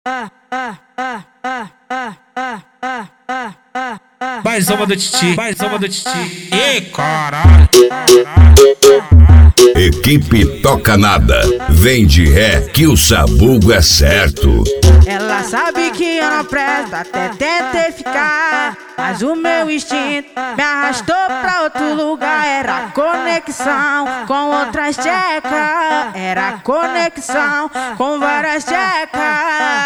Mais uma do Titi, mais uma do Titi. E caralho. Equipe Toca Nada, vem de ré que o sabugo é certo. Ela sabe que eu não presto, até tentei ficar, mas o meu instinto me arrastou pra outro lugar. Era conexão com outras tchecas, era conexão com várias tchecas.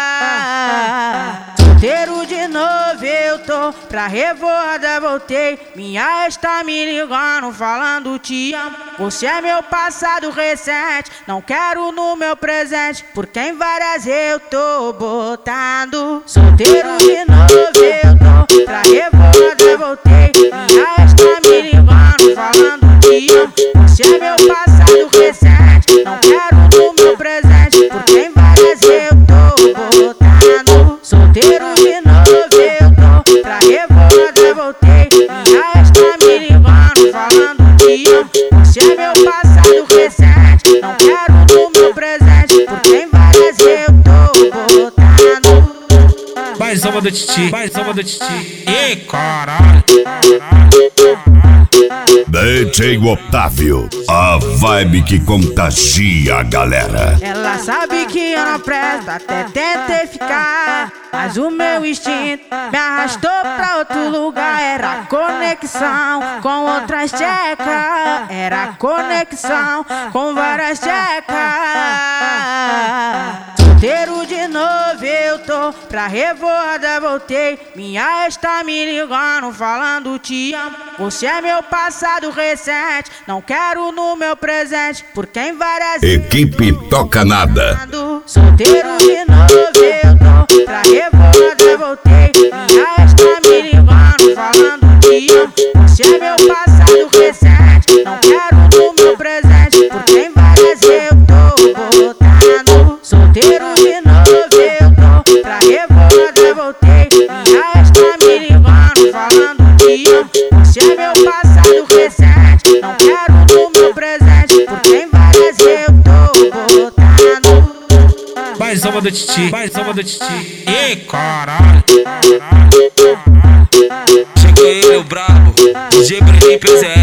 Solteiro de novo eu tô, pra revoada voltei. Minha ex tá me ligando, falando te amo. Você é meu passado recente, não quero no meu presente, porque em várias eu tô botando. Solteiro de novo eu tô, pra revoada voltei. Minha ex tá me ligando, falando te amo. Você é meu passado recente, não quero no meu presente, porque em várias eu tô botando. Solteiro de novo eu tô, pra revoada voltei. Minha ex tá me ligando, falando te amo. Você é meu passado recente, não quero no meu presente, porque em várias eu tô botando. Mais uma do Titi, mais uma do Titi. E caralho. DJ Otávio, a vibe que contagia a galera. Ela sabe que eu não presto, até tentei ficar, mas o meu instinto me arrastou pra outro lugar. Era conexão com outras tchecas, era conexão com várias tchecas. Solteiro de novo eu tô, pra revoada voltei. Minha ex tá me ligando, falando te amo. Você é meu passado recente, não quero no meu presente, porque em várias Equipe Toca Nada. Solteiro de novo eu tô, pra revoada voltei. Minha ex tá me ligando, falando te amo. Você é meu passado recente, não quero no meu presente, porque em várias eu tô botando. Solteiro de novo eu tô, pra revoada voltei. Minha ex tá me ligando, falando te amo. Você é meu passado recente, não quero no meu presente, porque em várias eu tô botando. Mais uma do Titi, mais uma do Titi. E caralho. Cheguei eu brabo, DJ Breninho PZR.